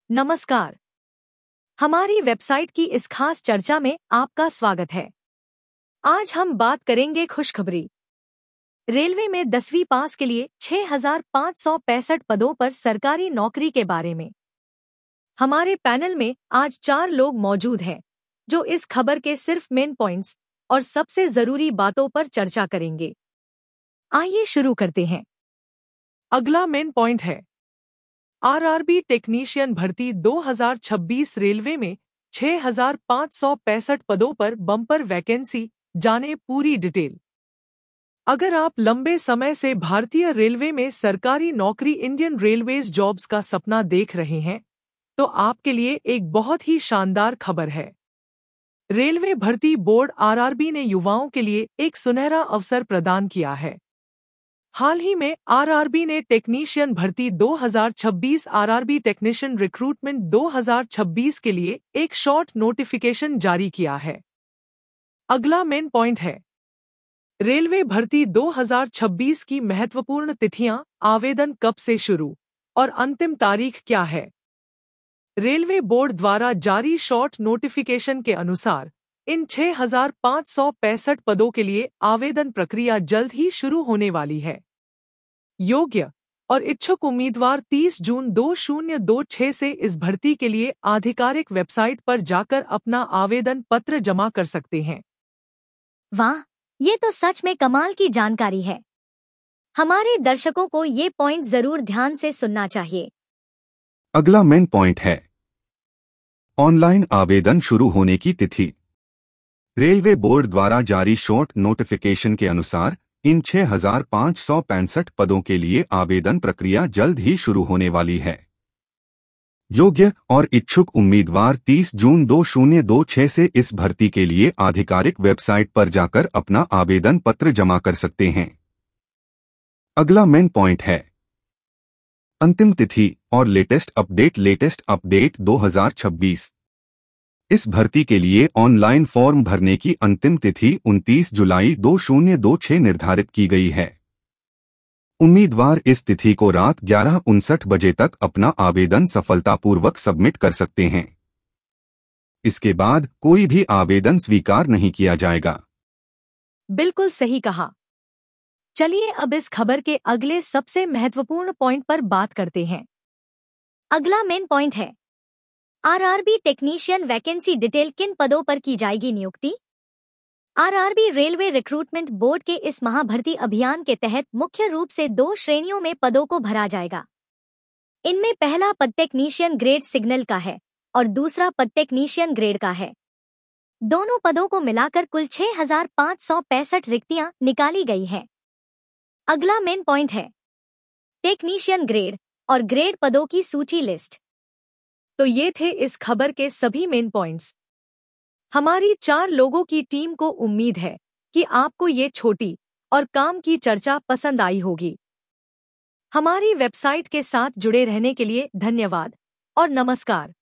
नमस्कार। हमारी वेबसाइट की इस खास चर्चा में आपका स्वागत है। आज हम बात करेंगे खुशखबरी। रेलवे में 10वीं पास के लिए 6,565 पदों पर सरकारी नौकरी के बारे में। हमारे पैनल में आज 4 लोग मौजूद हैं जो इस खबर के सिर्फ मेन पॉइंट्स और सबसे जरूरी बातों पर चर्चा करेंगे। आइए शुरू करते हैं। अगला मेन पॉइंट है आरआरबी टेक्नीशियन भर्ती 2026। रेलवे में 6,565 पदों पर बम्पर वैकेंसी, जाने पूरी डिटेल। अगर आप लंबे समय से भारतीय रेलवे में सरकारी नौकरी इंडियन रेलवेज जॉब्स का सपना देख रहे हैं, तो आपके लिए एक बहुत ही शानदार खबर है। रेलवे भर्ती बोर्ड आरआरबी ने युवाओं के लिए एक सुनहरा अवसर प्रदान किया है। हाल ही में आरआरबी ने टेक्नीशियन भर्ती 2026 आरआरबी टेक्नीशियन रिक्रूटमेंट 2026 के लिए एक शॉर्ट नोटिफिकेशन जारी किया है। अगला मेन पॉइंट है रेलवे भर्ती 2026 की महत्वपूर्ण तिथियां, आवेदन कब से शुरू और अंतिम तारीख क्या है। रेलवे बोर्ड द्वारा जारी शॉर्ट नोटिफिकेशन के अनुसार इन 6,565 पदों के लिए आवेदन प्रक्रिया जल्द ही शुरू होने वाली है। योग्य और इच्छुक उम्मीदवार 30 जून 2026 से इस भर्ती के लिए आधिकारिक वेबसाइट पर जाकर अपना आवेदन पत्र जमा कर सकते हैं। वाह, ये तो सच में कमाल की जानकारी है। हमारे दर्शकों को ये पॉइंट जरूर ध्यान से सुनना चाहिए। अगला मेन पॉइंट है ऑनलाइन आवेदन शुरू होने की तिथि। रेलवे बोर्ड द्वारा जारी शॉर्ट नोटिफिकेशन के अनुसार इन 6,565 पदों के लिए आवेदन प्रक्रिया जल्द ही शुरू होने वाली है। योग्य और इच्छुक उम्मीदवार 30 जून 2026 से इस भर्ती के लिए आधिकारिक वेबसाइट पर जाकर अपना आवेदन पत्र जमा कर सकते हैं। अगला मेन पॉइंट है अंतिम तिथि और लेटेस्ट अपडेट 2026। इस भर्ती के लिए ऑनलाइन फॉर्म भरने की अंतिम तिथि 29 जुलाई 2026 निर्धारित की गई है। उम्मीदवार इस तिथि को रात 11:59 बजे तक अपना आवेदन सफलतापूर्वक सबमिट कर सकते हैं। इसके बाद कोई भी आवेदन स्वीकार नहीं किया जाएगा। बिल्कुल सही कहा। चलिए अब इस खबर के अगले सबसे महत्वपूर्ण पॉइंट पर बात करते हैं। अगला मेन पॉइंट है आरआरबी टेक्नीशियन वैकेंसी डिटेल। किन पदों पर की जाएगी नियुक्ति। आरआरबी रेलवे रिक्रूटमेंट बोर्ड के इस महाभर्ती अभियान के तहत मुख्य रूप से 2 श्रेणियों में पदों को भरा जाएगा। इनमें पहला पद टेक्नीशियन ग्रेड सिग्नल का है और दूसरा पद टेक्नीशियन ग्रेड का है। दोनों पदों को मिलाकर कुल 6,565 रिक्तियां निकाली गई हैं। अगला मेन पॉइंट है टेक्नीशियन ग्रेड और ग्रेड पदों की सूची लिस्ट। तो ये थे इस खबर के सभी मेन पॉइंट्स। हमारी 4 लोगों की टीम को उम्मीद है कि आपको ये छोटी और काम की चर्चा पसंद आई होगी। हमारी वेबसाइट के साथ जुड़े रहने के लिए धन्यवाद और नमस्कार।